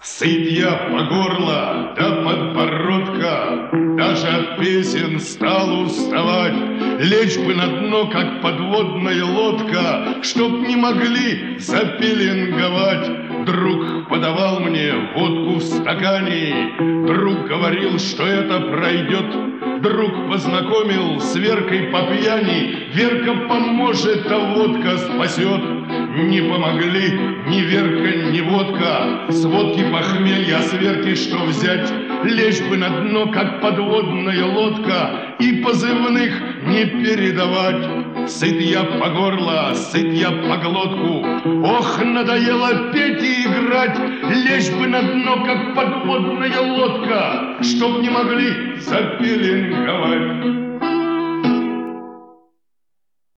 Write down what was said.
Сыт я по горло до подбородка, даже от песен стал уставать. Лечь бы на дно, как подводная лодка, чтоб не могли запеленговать. Друг подавал мне водку в стакане, друг говорил, что это пройдет. Друг познакомил с Веркой по пьяни, Верка поможет, а водка спасет. Не помогли ни Верка, ни водка, с водки похмелья, с Верки что взять? Лечь бы на дно, как подводная лодка, и позывных не передавать. Сыт я по горло, сыт я по глотку, ох, надоело петь и играть. Лечь бы на дно, как подводная лодка, чтоб не могли запеленговать.